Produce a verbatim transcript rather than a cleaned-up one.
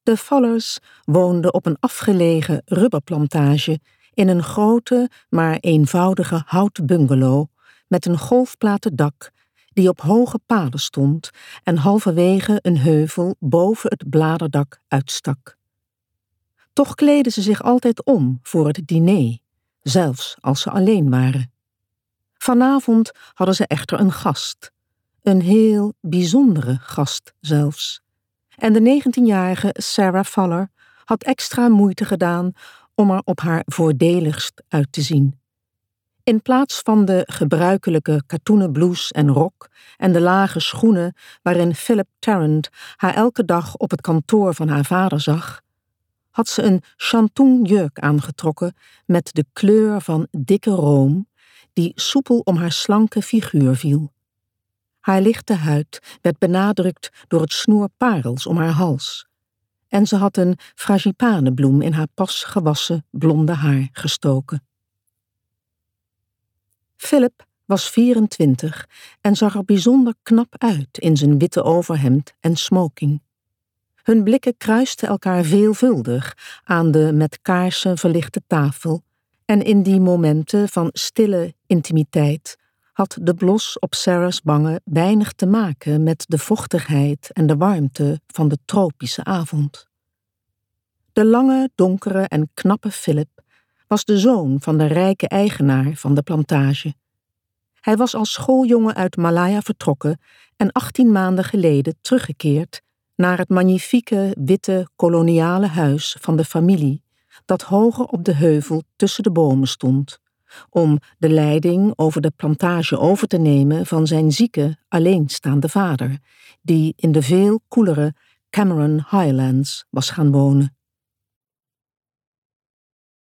De Fullers woonden op een afgelegen rubberplantage in een grote, maar eenvoudige houten bungalow met een golfplaten dak die op hoge palen stond en halverwege een heuvel boven het bladerdak uitstak. Toch kleden ze zich altijd om voor het diner, zelfs als ze alleen waren. Vanavond hadden ze echter een gast, een heel bijzondere gast zelfs. En de negentienjarige Sarah Fuller had extra moeite gedaan om er op haar voordeligst uit te zien. In plaats van de gebruikelijke katoenen blouse en rok en de lage schoenen waarin Philip Tarrant haar elke dag op het kantoor van haar vader zag, had ze een shantung jurk aangetrokken met de kleur van dikke room die soepel om haar slanke figuur viel. Haar lichte huid werd benadrukt door het snoer parels om haar hals en ze had een fragipanebloem in haar pas gewassen blonde haar gestoken. Philip was vierentwintig en zag er bijzonder knap uit in zijn witte overhemd en smoking. Hun blikken kruisten elkaar veelvuldig aan de met kaarsen verlichte tafel en in die momenten van stille intimiteit had de blos op Sarah's wangen weinig te maken met de vochtigheid en de warmte van de tropische avond. De lange, donkere en knappe Philip was de zoon van de rijke eigenaar van de plantage. Hij was als schooljongen uit Malaya vertrokken en achttien maanden geleden teruggekeerd naar het magnifieke witte koloniale huis van de familie dat hoger op de heuvel tussen de bomen stond, om de leiding over de plantage over te nemen van zijn zieke, alleenstaande vader, die in de veel koelere Cameron Highlands was gaan wonen.